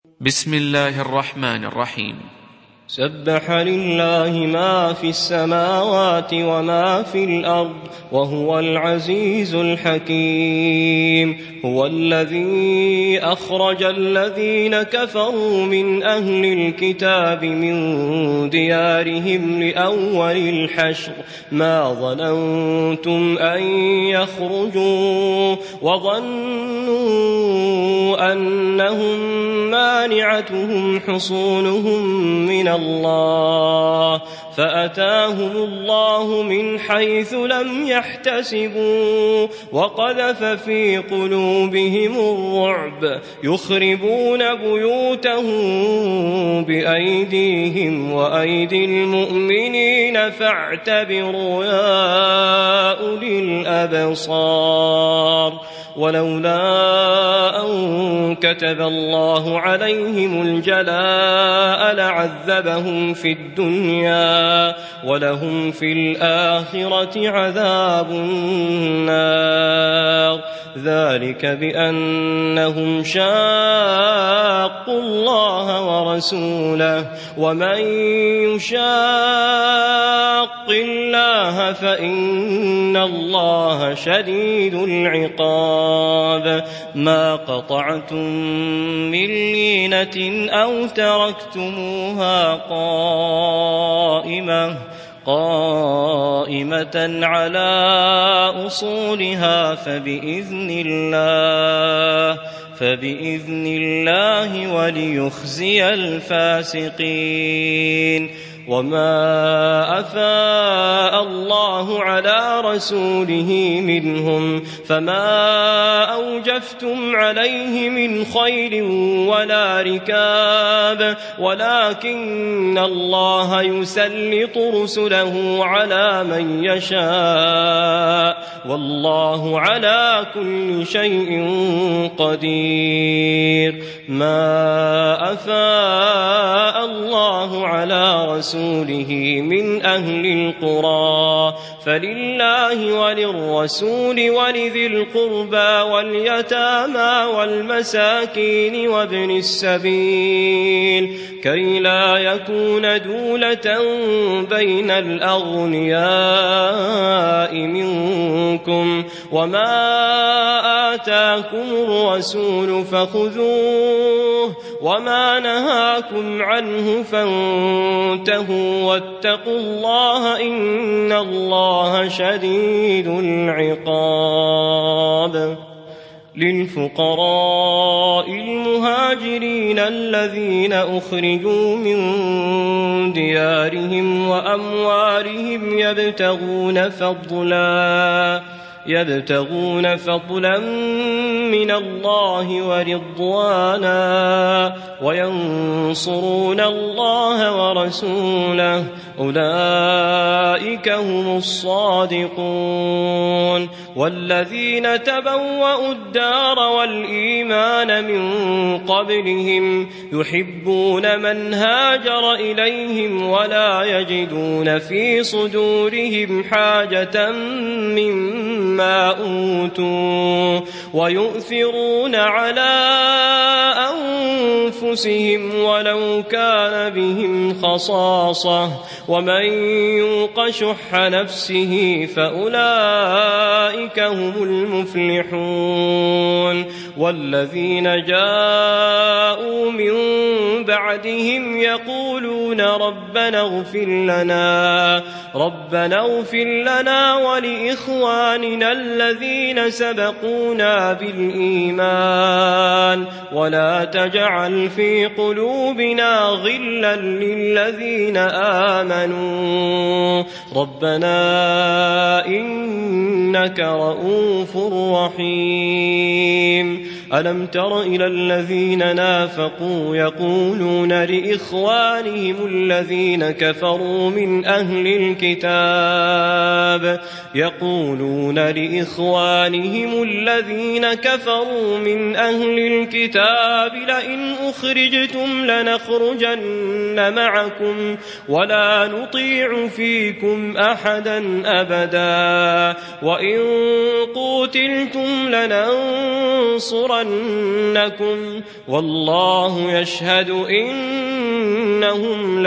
بسم الله الرحمن الرحيم. سبح لله ما في السماوات وما في الأرض وهو العزيز الحكيم. هو الذي أخرج الذين كفروا من أهل الكتاب من ديارهم لأول الحشر ما ظننتم أن يخرجوا وظنوا أنهم مانعتهم حصونهم من الله فأتاهم الله من حيث لم يحتسبوا وقذف في قلوبهم الرعب يخربون بيوتهم بأيديهم وأيدي المؤمنين فاعتبروا يا أولي الأبصار. ولولا أن كتب الله عليهم الجلاء لعذبهم في الدنيا ولهم في الآخرة عذاب النار. ذلك بأنهم شاقوا الله ورسوله ومن يشاق الله فإن الله شديد العقاب. ما قطعتم من لينة أو تركتموها قائمة على أصولها فبإذن الله وليخزي الفاسقين. وما أفاء الله على رسوله منهم فما أوجفتم عليه من خيل ولا ركاب ولكن الله يسلط رسله على من يشاء والله على كل شيء قدير. ما أفاء الله على رسوله من أهل القرى فلله وللرسول ولذي القربى واليتامى والمساكين وابن السبيل كي لا يكون دولة بين الأغنياء منكم. وما آتاكم الرسول فخذوه وما نهاكم عنه فانتهوا واتقوا الله إن الله شديد العقاب. للفقراء المهاجرين الذين أخرجوا من ديارهم وأموالهم يبتغون فضلا من الله ورضوانا وينصرون الله ورسوله أولئك هم الصادقون. والذين تبوأوا الدار والإيمان من قبلهم يحبون من هاجر إليهم ولا يجدون في صدورهم حاجة مما أوتوا ويؤثرون على أنفسهم ولو كان بهم خصاصة ومن يوق شح نفسه فأولئك هم المفلحون. والذين جاءوا من بعدهم يقولون ربنا اغفر لنا ولإخواننا الذين سبقونا بالإيمان ولا تجعل في قلوبنا غلا للذين آمنوا ربنا إنك رؤوف رحيم. ألم تر إلى الذين نافقوا يقولون لإخوانهم الذين كفروا من أهل الكتاب لئن أخرجتم لنخرجن معكم ولا نطيع فيكم أحدا أبدا وإن قوتلتم لننصرنكم لينصرنكم والله يشهد إنهم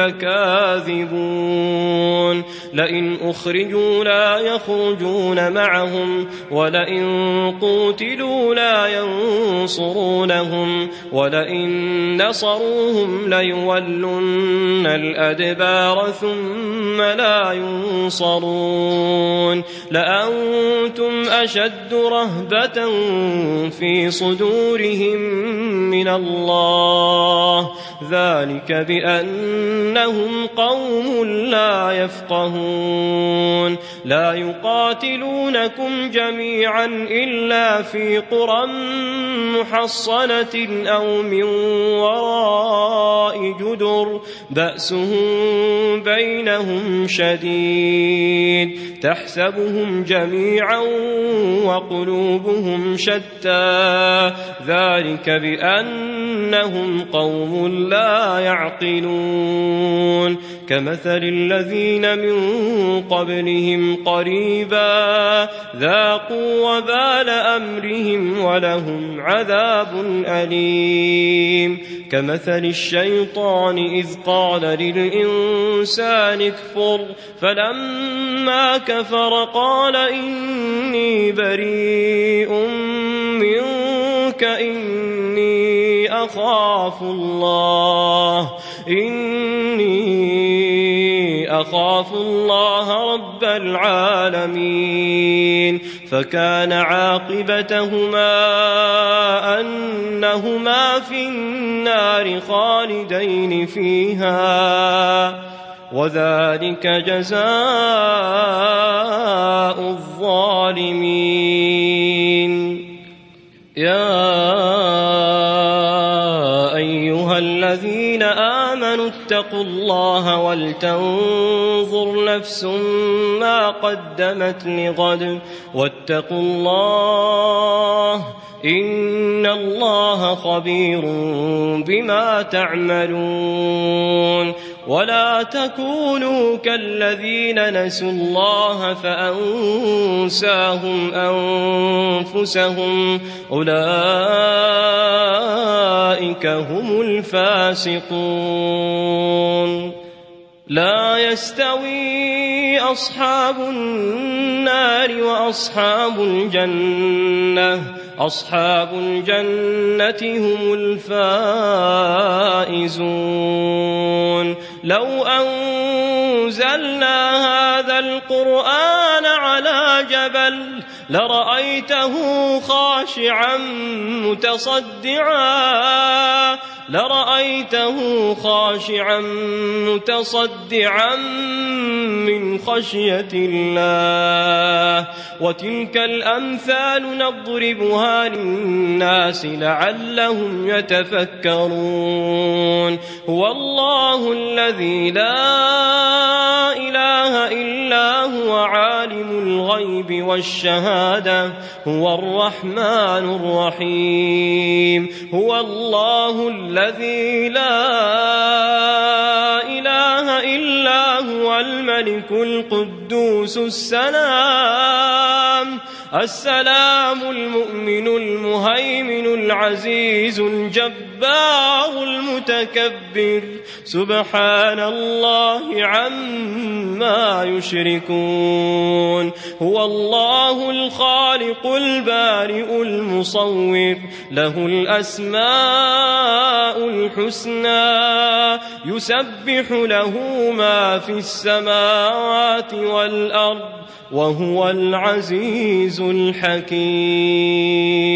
لكاذبون لئن أخرجوا لا يخرجون معهم ولئن قوتلوا لا ينصرونهم ولئن نصروهم ليولن الأدبار ثم لا ينصرون لأنتم أشد رهبة في صدورهم من الله ذلك بأنهم قوم لا يفقهون لا يقاتلونكم جميعا إلا في قرى محصنة أو من وراء جدر بأسهم بينهم شديد تحسبهم جميعا وقلوبهم شتى ذلك بأنهم قوم لا يعقلون كمثل الذين من قبلهم قريبا ذاقوا وبال أمرهم ولهم عذاب أليم كمثل الشيطان إذ قال للإنسان اكفر فلما كفر قال إني بريء منك إني أخاف الله رب العالمين فكان عاقبتهما أنهما في النار خالدين فيها وذلك جزاء الظالمين يا أيها الذين آمنوا اتقوا الله ولتنظر نفس ما قدمت لغد واتقوا الله إن الله خبير بما تعملون ولا تكونوا كالذين نسوا الله فأنساهم أنفسهم أولئك هم الفاسقون لا يستوي أصحاب النار وأصحاب الجنة أصحاب الجنة هم الفائزون لو أنزلنا هذا القرآن على جبل لرأيته خاشعا متصدعا من خشية الله وتلك الأمثال نضربها للناس لعلهم يتفكرون هو الله الذي لا إله إلا هو عالم الغيب والشهادة هو الرحمن الرحيم هو الله الذي لا إله إلا هو الملك القدوس السلام المؤمن المهيمن العزيز الجبار المتكبر سبحان الله عما يشركون هو الله الخالق البارئ المصور له الأسماء الحسنى يسبح له ما في السماوات والأرض وهو العزيز الحكيم